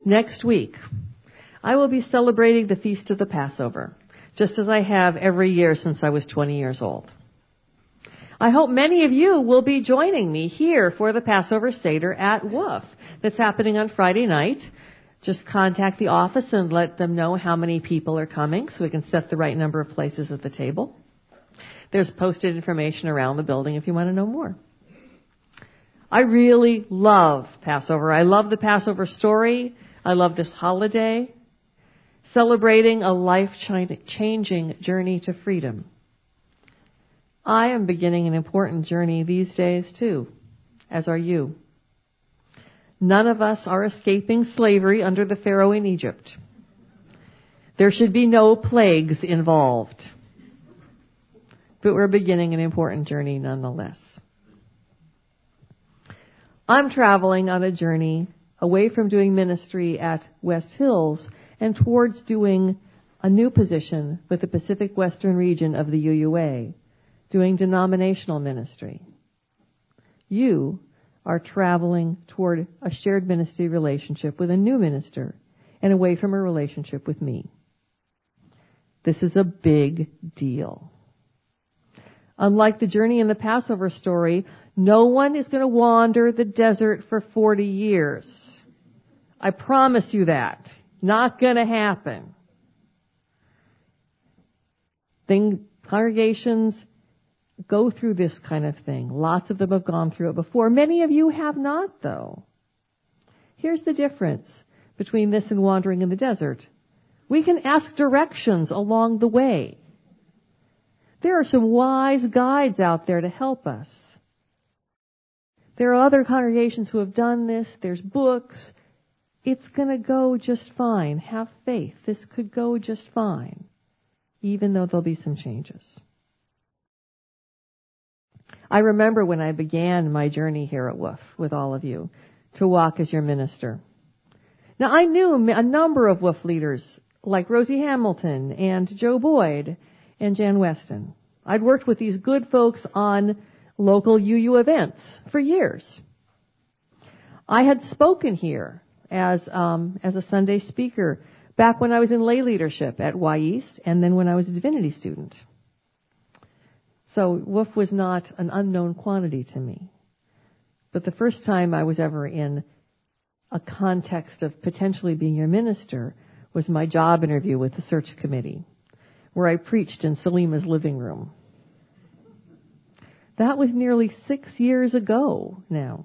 Next week, I will be celebrating the Feast of the Passover, just as I have every year since I was 20 years old. I hope many of you will be joining me here for the Passover Seder at WOOF that's happening on Friday night. Just contact the office and let them know how many people are coming so we can set the right number of places at the table. There's posted information around the building if you want to know more. I really love Passover. I love the Passover story. I love this holiday, celebrating a life-changing journey to freedom. I am beginning an important journey these days too, as are you. None of us are escaping slavery under the Pharaoh in Egypt. There should be no plagues involved. But we're beginning an important journey nonetheless. I'm traveling on a journey away from doing ministry at West Hills and towards doing a new position with the Pacific Western region of the UUA, doing denominational ministry. You are traveling toward a shared ministry relationship with a new minister and away from a relationship with me. This is a big deal. Unlike the journey in the Passover story, no one is going to wander the desert for 40 years. I promise you that. Not going to happen. Congregations go through this kind of thing. Lots of them have gone through it before. Many of you have not, though. Here's the difference between this and wandering in the desert. We can ask directions along the way. There are some wise guides out there to help us. There are other congregations who have done this. There's books. It's going to go just fine. Have faith. This could go just fine, even though there'll be some changes. I remember when I began my journey here at WOOF with all of you to walk as your minister. Now, I knew a number of WOOF leaders like Rosie Hamilton and Joe Boyd and Jan Weston. I'd worked with these good folks on local UU events for years. I had spoken here as a Sunday speaker back when I was in lay leadership at Y East and then when I was a divinity student. So WOOF was not an unknown quantity to me. But the first time I was ever in a context of potentially being your minister was my job interview with the search committee, where I preached in Selima's living room. That was nearly 6 years ago now.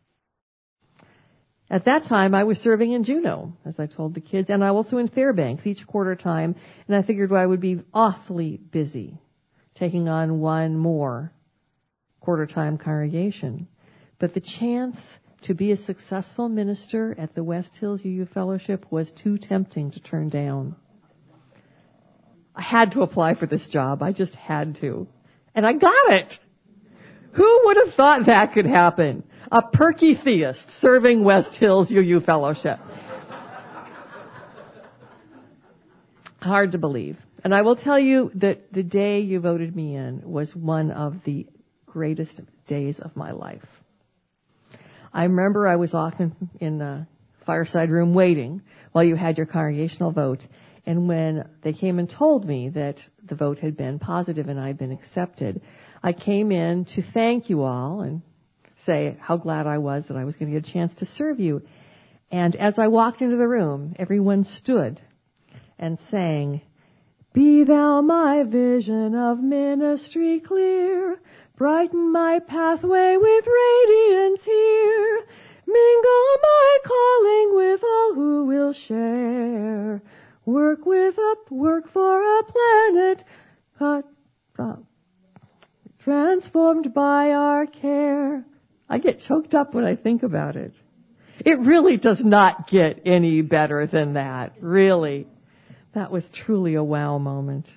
At that time, I was serving in Juneau, as I told the kids, and I also in Fairbanks each quarter time, and I figured I would be awfully busy taking on one more quarter-time congregation. But the chance to be a successful minister at the West Hills UU Fellowship was too tempting to turn down. I had to apply for this job. I just had to. And I got it. Who would have thought that could happen? A perky theist serving West Hills UU Fellowship. Hard to believe. And I will tell you that the day you voted me in was one of the greatest days of my life. I remember I was often in the fireside room waiting while you had your congregational vote. And when they came and told me that the vote had been positive and I'd been accepted, I came in to thank you all and say how glad I was that I was going to get a chance to serve you. And as I walked into the room, everyone stood and sang, "Be thou my vision of ministry clear, brighten my pathway with radiance here, mingle my calling with all who will share, work for a planet transformed by our care." I get choked up when I think about it. It really does not get any better than that, really. That was truly a wow moment.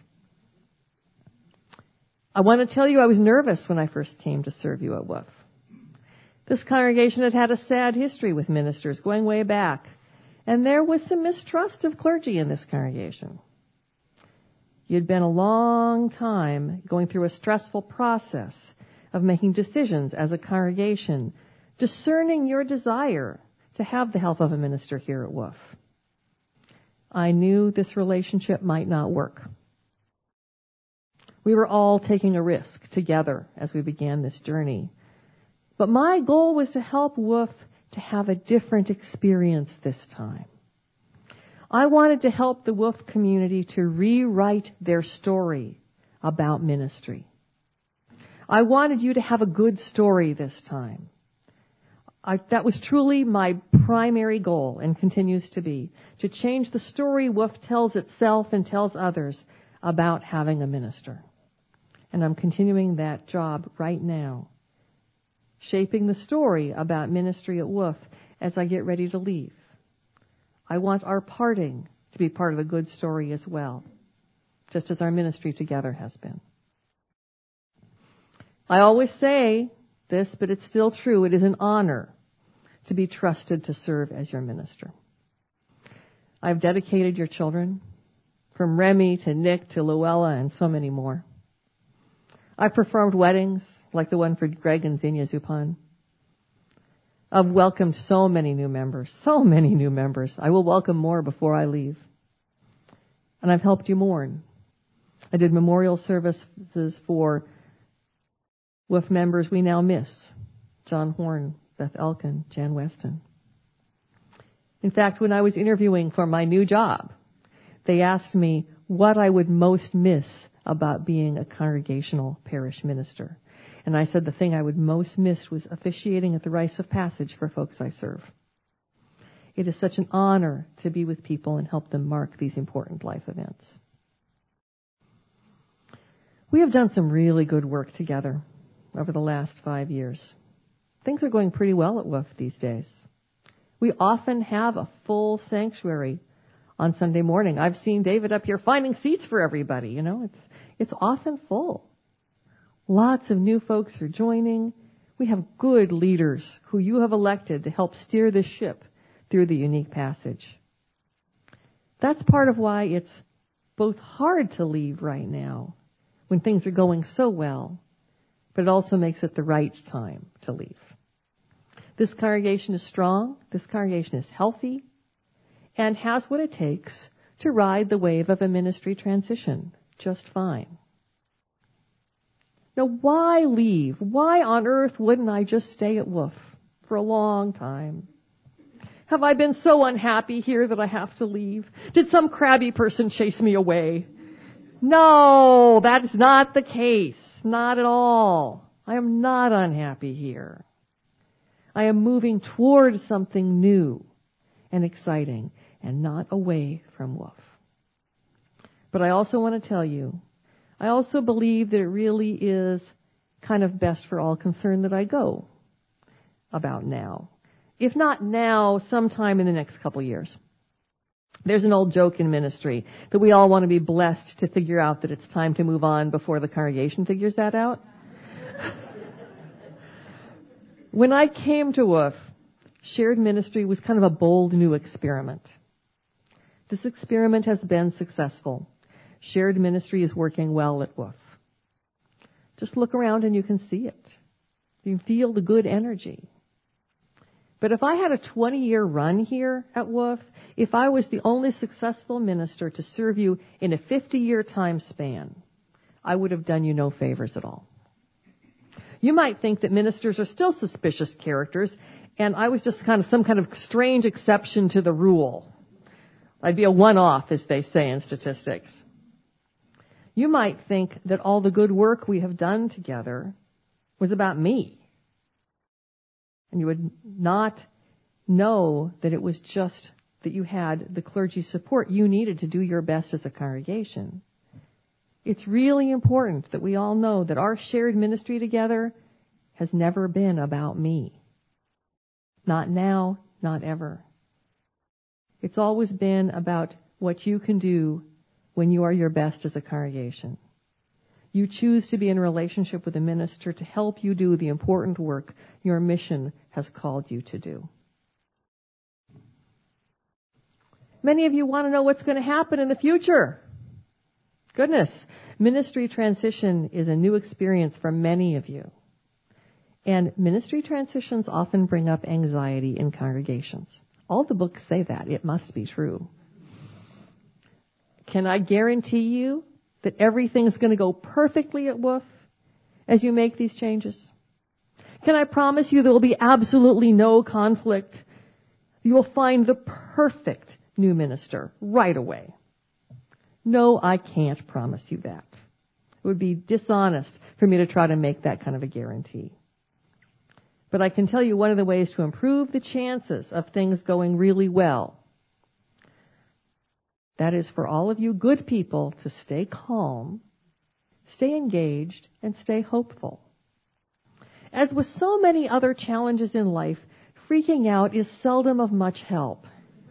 I want to tell you I was nervous when I first came to serve you at WOOF. This congregation had had a sad history with ministers going way back, and there was some mistrust of clergy in this congregation. You'd been a long time going through a stressful process of making decisions as a congregation, discerning your desire to have the help of a minister here at WOOF. I knew this relationship might not work. We were all taking a risk together as we began this journey. But my goal was to help WOOF to have a different experience this time. I wanted to help the WOOF community to rewrite their story about ministry. I wanted you to have a good story this time. That was truly my primary goal and continues to be, to change the story WOOF tells itself and tells others about having a minister. And I'm continuing that job right now, shaping the story about ministry at WOOF as I get ready to leave. I want our parting to be part of a good story as well, just as our ministry together has been. I always say this, but it's still true. It is an honor to be trusted to serve as your minister. I've dedicated your children, from Remy to Nick to Luella and so many more. I've performed weddings like the one for Greg and Xenia Zupan. I've welcomed so many new members. I will welcome more before I leave. And I've helped you mourn. I did memorial services for WOOF members we now miss. John Horn, Beth Elkin, Jan Weston. In fact, when I was interviewing for my new job, they asked me what I would most miss about being a congregational parish minister. And I said the thing I would most miss was officiating at the rites of passage for folks I serve. It is such an honor to be with people and help them mark these important life events. We have done some really good work together over the last 5 years. Things are going pretty well at WOOF these days. We often have a full sanctuary on Sunday morning. I've seen David up here finding seats for everybody. You know, it's often full. Lots of new folks are joining. We have good leaders who you have elected to help steer the ship through the unique passage. That's part of why it's both hard to leave right now when things are going so well, but it also makes it the right time to leave. This congregation is strong, this congregation is healthy, and has what it takes to ride the wave of a ministry transition just fine. Now, why leave? Why on earth wouldn't I just stay at WOOF for a long time? Have I been so unhappy here that I have to leave? Did some crabby person chase me away? No, that's not the case. Not at all. I am not unhappy here. I am moving towards something new and exciting and not away from WOOF. But I also want to tell you, I also believe that it really is kind of best for all concerned that I go about now. If not now, sometime in the next couple years. There's an old joke in ministry that we all want to be blessed to figure out that it's time to move on before the congregation figures that out. When I came to WOOF, shared ministry was kind of a bold new experiment. This experiment has been successful. Shared ministry is working well at WOOF. Just look around and you can see it. You can feel the good energy. But if I had a 20-year run here at WOOF, if I was the only successful minister to serve you in a 50-year time span, I would have done you no favors at all. You might think that ministers are still suspicious characters, and I was just some kind of strange exception to the rule. I'd be a one-off, as they say in statistics. You might think that all the good work we have done together was about me. And you would not know that it was just that you had the clergy support you needed to do your best as a congregation. It's really important that we all know that our shared ministry together has never been about me. Not now, not ever. It's always been about what you can do when you are your best as a congregation. You choose to be in a relationship with a minister to help you do the important work your mission has called you to do. Many of you want to know what's going to happen in the future. Goodness, ministry transition is a new experience for many of you. And ministry transitions often bring up anxiety in congregations. All the books say that. It must be true. Can I guarantee you that everything's going to go perfectly at Wolf as you make these changes? Can I promise you there will be absolutely no conflict? You will find the perfect new minister right away. No, I can't promise you that. It would be dishonest for me to try to make that kind of a guarantee. But I can tell you one of the ways to improve the chances of things going really well. That is for all of you good people to stay calm, stay engaged, and stay hopeful. As with so many other challenges in life, freaking out is seldom of much help.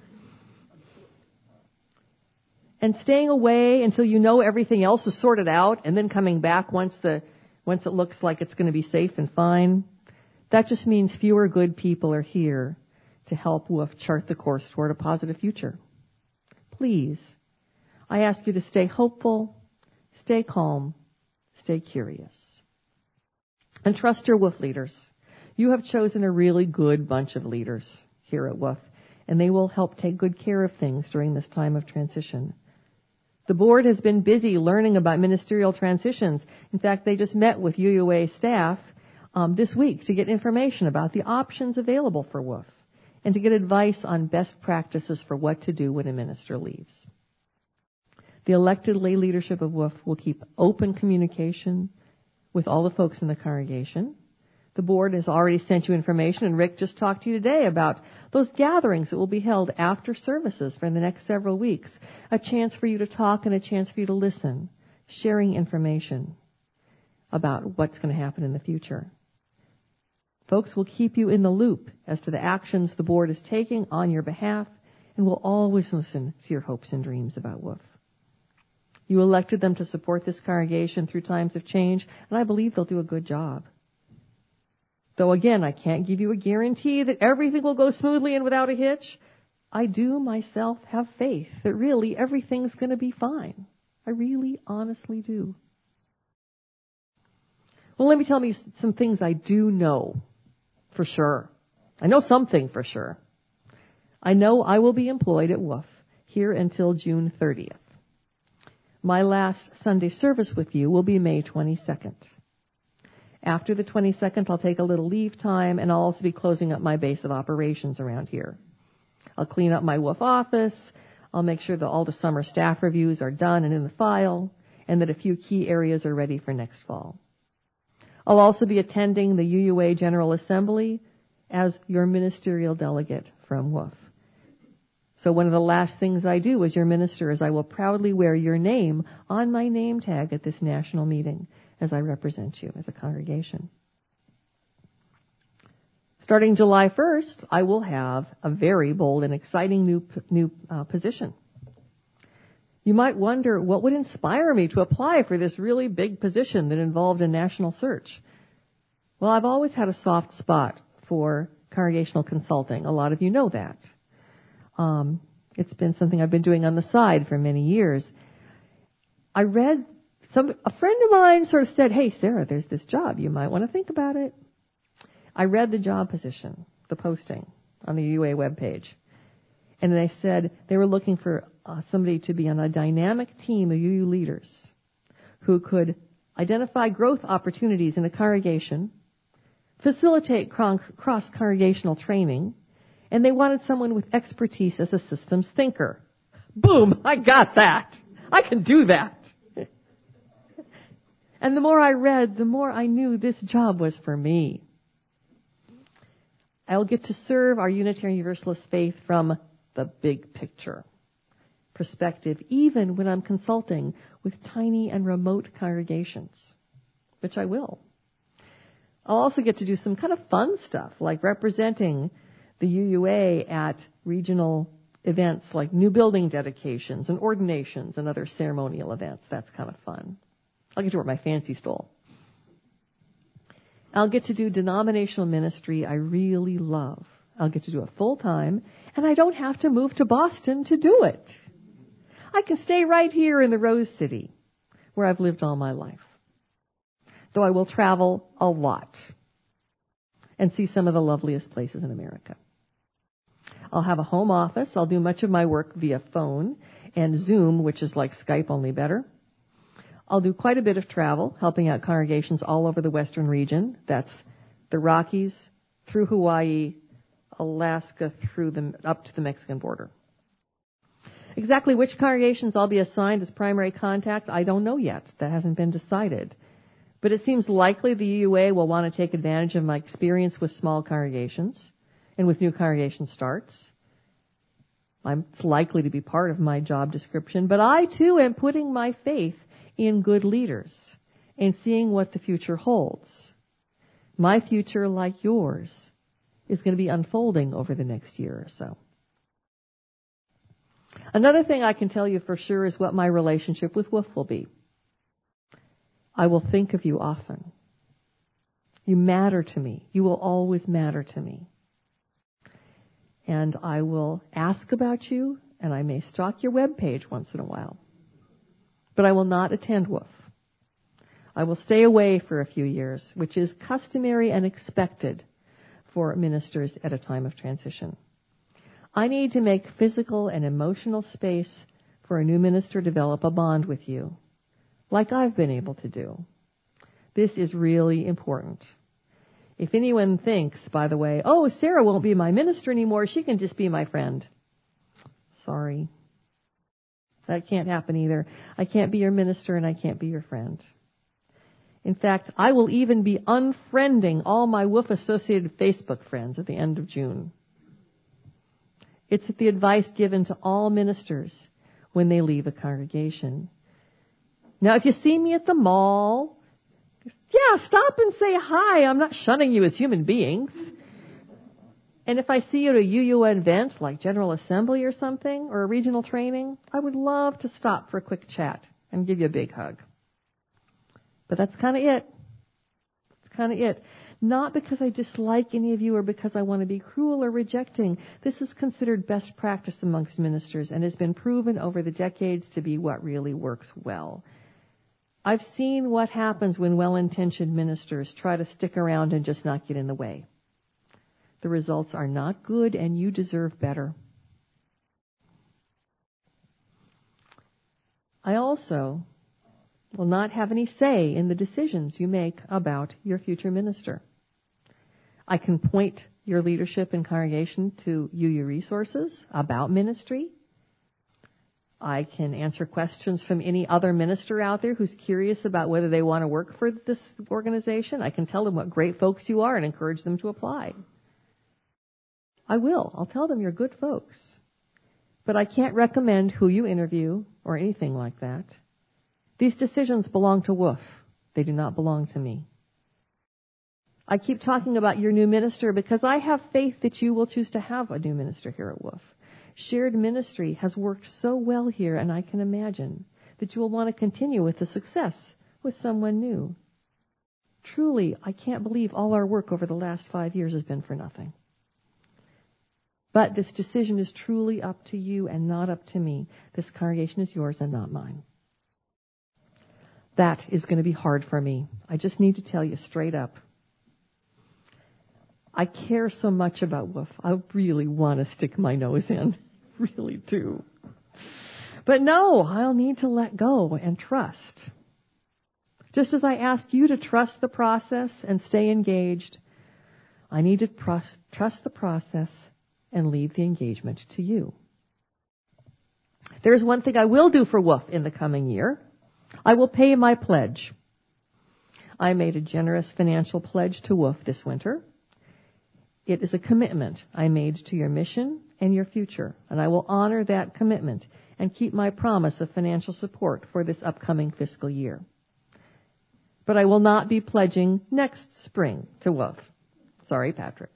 And staying away until you know everything else is sorted out and then coming back once it looks like it's going to be safe and fine, that just means fewer good people are here to help Wolf chart the course toward a positive future. Please, I ask you to stay hopeful, stay calm, stay curious. And trust your Wolf leaders. You have chosen a really good bunch of leaders here at Wolf, and they will help take good care of things during this time of transition. The board has been busy learning about ministerial transitions. In fact, they just met with UUA staff this week to get information about the options available for Wolf and to get advice on best practices for what to do when a minister leaves. The elected lay leadership of Wolf will keep open communication with all the folks in the congregation. The board has already sent you information, and Rick just talked to you today about those gatherings that will be held after services for the next several weeks. A chance for you to talk and a chance for you to listen, sharing information about what's going to happen in the future. Folks will keep you in the loop as to the actions the board is taking on your behalf and will always listen to your hopes and dreams about Wolf. You elected them to support this congregation through times of change, and I believe they'll do a good job. Though again, I can't give you a guarantee that everything will go smoothly and without a hitch. I do myself have faith that really everything's going to be fine. I really honestly do. Well, let me tell you some things I do know for sure. I know something for sure. I know I will be employed at Wolf here until June 30th. My last Sunday service with you will be May 22nd. After the 22nd, I'll take a little leave time, and I'll also be closing up my base of operations around here. I'll clean up my Wolf office. I'll make sure that all the summer staff reviews are done and in the file, and that a few key areas are ready for next fall. I'll also be attending the UUA General Assembly as your ministerial delegate from Wolf. So one of the last things I do as your minister is I will proudly wear your name on my name tag at this national meeting as I represent you as a congregation. Starting July 1st, I will have a very bold and exciting new position. You might wonder what would inspire me to apply for this really big position that involved a national search. Well, I've always had a soft spot for congregational consulting. A lot of you know that. It's been something I've been doing on the side for many years. A friend of mine sort of said, "Hey, Sarah, there's this job. You might want to think about it." I read the job position, the posting on the UUA webpage. And they said they were looking for somebody to be on a dynamic team of UU leaders who could identify growth opportunities in a congregation, facilitate cross-congregational training, and they wanted someone with expertise as a systems thinker. Boom! I got that. I can do that. And the more I read, the more I knew this job was for me. I'll get to serve our Unitarian Universalist faith from the big picture perspective, even when I'm consulting with tiny and remote congregations, which I will. I'll also get to do some kind of fun stuff, like representing the UUA at regional events like new building dedications and ordinations and other ceremonial events. That's kind of fun. I'll get to wear my fancy stole. I'll get to do denominational ministry I really love. I'll get to do it full time, and I don't have to move to Boston to do it. I can stay right here in the Rose City, where I've lived all my life. Though I will travel a lot. and see some of the loveliest places in America. I'll have a home office. I'll do much of my work via phone and Zoom, which is like Skype, only better. I'll do quite a bit of travel, helping out congregations all over the Western region. That's the Rockies, through Hawaii, Alaska, up to the Mexican border. Exactly which congregations I'll be assigned as primary contact, I don't know yet. That hasn't been decided. But it seems likely the UUA will want to take advantage of my experience with small congregations and with new congregation starts. It's likely to be part of my job description, but I too am putting my faith in good leaders and seeing what the future holds. My future, like yours, is going to be unfolding over the next year or so. Another thing I can tell you for sure is what my relationship with Wolf will be. I will think of you often. You matter to me. You will always matter to me. And I will ask about you, and I may stalk your webpage once in a while. But I will not attend Wolf. I will stay away for a few years, which is customary and expected for ministers at a time of transition. I need to make physical and emotional space for a new minister to develop a bond with you, like I've been able to do. This is really important. If anyone thinks, by the way, oh, Sarah won't be my minister anymore, she can just be my friend. Sorry. That can't happen either. I can't be your minister and I can't be your friend. In fact, I will even be unfriending all my WOOF-associated Facebook friends at the end of June. It's the advice given to all ministers when they leave a congregation. Now, if you see me at the mall, yeah, stop and say hi. I'm not shunning you as human beings. And if I see you at a UUA event like General Assembly or something, or a regional training, I would love to stop for a quick chat and give you a big hug. But that's kind of it. It's kind of it. Not because I dislike any of you or because I want to be cruel or rejecting. This is considered best practice amongst ministers and has been proven over the decades to be what really works well. I've seen what happens when well-intentioned ministers try to stick around and just not get in the way. The results are not good, and you deserve better. I also will not have any say in the decisions you make about your future minister. I can point your leadership and congregation to UU resources about ministry. I can answer questions from any other minister out there who's curious about whether they want to work for this organization. I can tell them what great folks you are and encourage them to apply. I will. I'll tell them you're good folks. But I can't recommend who you interview or anything like that. These decisions belong to Wolf. They do not belong to me. I keep talking about your new minister because I have faith that you will choose to have a new minister here at Wolf. Shared ministry has worked so well here, and I can imagine that you will want to continue with the success with someone new. Truly, I can't believe all our work over the last 5 years has been for nothing. But this decision is truly up to you and not up to me. This congregation is yours and not mine. That is going to be hard for me. I just need to tell you straight up. I care so much about Wolf. I really want to stick my nose in. Really do. But no, I'll need to let go and trust. Just as I ask you to trust the process and stay engaged, I need to trust the process and leave the engagement to you. There's one thing I will do for Wolf in the coming year. I will pay my pledge. I made a generous financial pledge to Wolf this winter. It is a commitment I made to your mission and your future, and I will honor that commitment and keep my promise of financial support for this upcoming fiscal year. But I will not be pledging next spring to Wolf. Sorry, Patrick.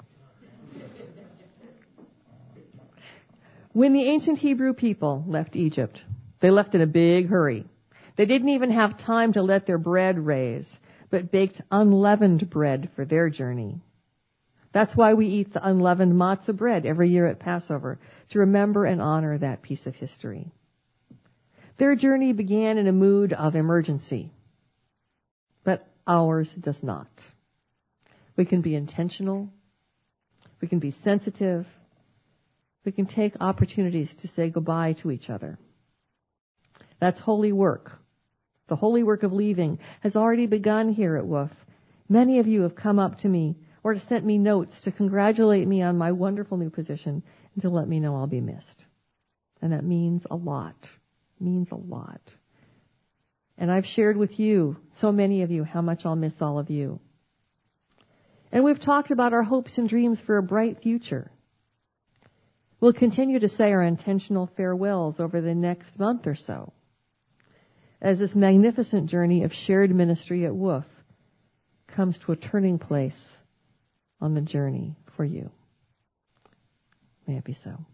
When the ancient Hebrew people left Egypt, they left in a big hurry. They didn't even have time to let their bread raise, but baked unleavened bread for their journey. That's why we eat the unleavened matzah bread every year at Passover, to remember and honor that piece of history. Their journey began in a mood of emergency, but ours does not. We can be intentional. We can be sensitive. We can take opportunities to say goodbye to each other. That's holy work. The holy work of leaving has already begun here at WOOF. Many of you have come up to me or sent me notes to congratulate me on my wonderful new position and to let me know I'll be missed. And that means a lot. It means a lot. And I've shared with you, so many of you, how much I'll miss all of you. And we've talked about our hopes and dreams for a bright future. We'll continue to say our intentional farewells over the next month or so, as this magnificent journey of shared ministry at WOOF comes to a turning place on the journey for you. May it be so.